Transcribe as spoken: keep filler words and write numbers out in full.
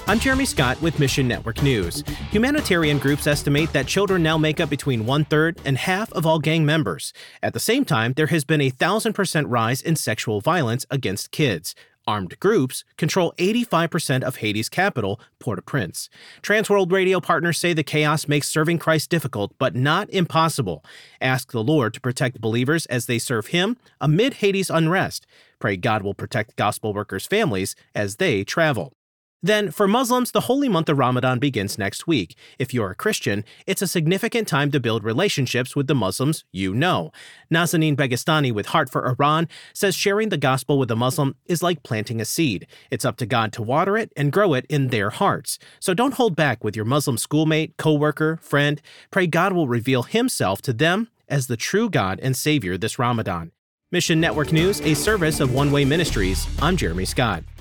I'm Jeremy Scott with Mission Network News. Humanitarian groups estimate that children now make up between one-third and half of all gang members. At the same time, there has been a one thousand percent rise in sexual violence against kids. Armed groups control eighty-five percent of Haiti's capital, Port-au-Prince. Transworld Radio partners say the chaos makes serving Christ difficult, but not impossible. Ask the Lord to protect believers as they serve Him amid Haiti's unrest. Pray God will protect gospel workers' families as they travel. Then, for Muslims, the holy month of Ramadan begins next week. If you're a Christian, it's a significant time to build relationships with the Muslims you know. Nazanin Begistani with Heart for Iran says sharing the gospel with a Muslim is like planting a seed. It's up to God to water it and grow it in their hearts. So don't hold back with your Muslim schoolmate, co-worker, friend. Pray God will reveal Himself to them as the true God and Savior this Ramadan. Mission Network News, a service of One Way Ministries. I'm Jeremy Scott.